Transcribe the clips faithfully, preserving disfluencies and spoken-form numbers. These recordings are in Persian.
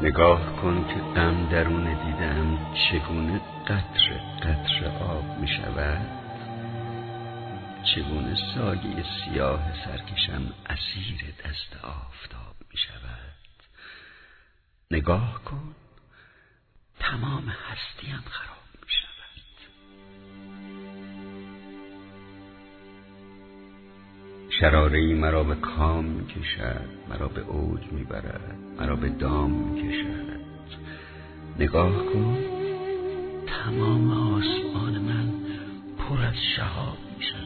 نگاه کن که غم درون دیدم چگونه قطره قطره آب می شود، چگونه سایه سیاه سرکشم اسیر دست آفتاب می شود. نگاه کن تمام هستیم خراب می شود. شراره‌ای مرا به کام می کشد، مرا به اوج می برد، مرا به دام می کشد. نگاه کن تمام آسمان من پر از شهاب می شود.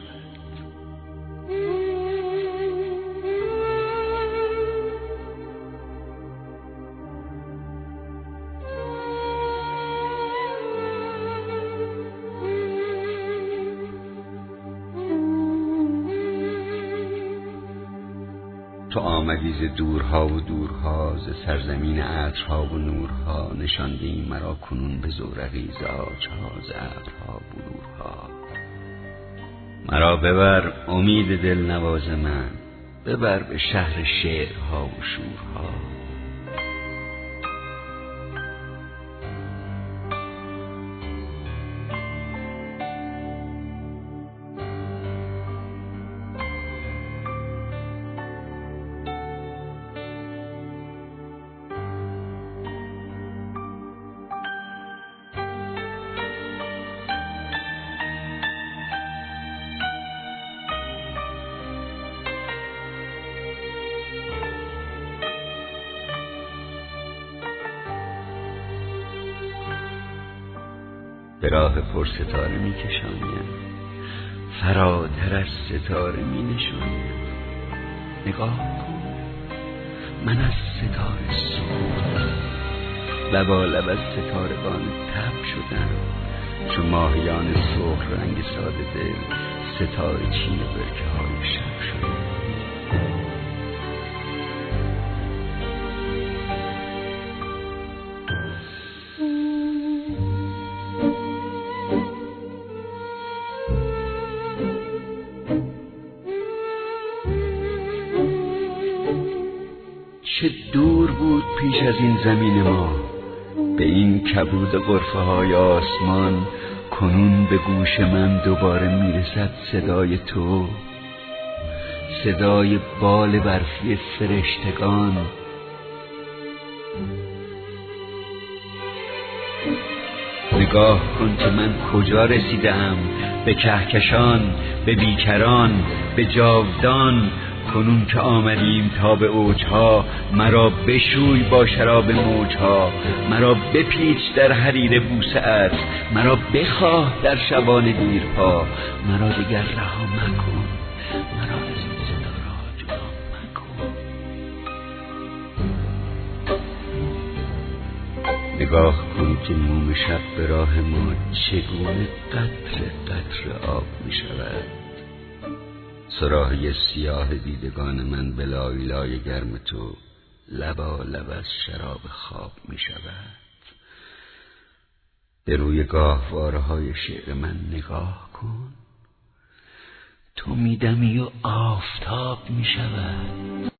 تو آمدی ز دورها و دورها، ز سرزمین عطرها و نورها، نشاندی مرا کنون به زورقی ز عاجها، ز ابرها بلورها. مرا ببر امید دلنواز من، ببر به شهر شعرها و شورها. به راه پر ستاره می کشانیم، فراتر از ستاره می نشانیم. نگاه کن من از ستاره سوختم، لبالب از ستارگان تب شدم، چون ماهیان سرخ رنگ ساده دل ستاره چین برکه های شب شدم. چه دور بود پیش از این زمین ما، به این کبود غرفه های آسمان. کنون به گوش من دوباره میرسد صدای تو، صدای بال برفی فرشتگان. نگاه کن که من کجا رسیدم، به کهکشان، به بیکران، به جاودان. کنون که آمدیم تا به اوجها، مرا بشوی با شراب موجها. مرا بپیچ در حریر بوسه ات، مرا بخواه در شبان دیرپا. مرا دیگر رها مکن، مرا از این ستاره‌ها جدا مکن. نگاه کن که موم شب به راه ما چگونه قطره قطره آب می شود. صراحی سیاه دیدگان من به لای لای گرم تو لبالب از شراب خواب می شود. به روی گاهواره های شعر من نگاه کن، تو میدمی و آفتاب می شود.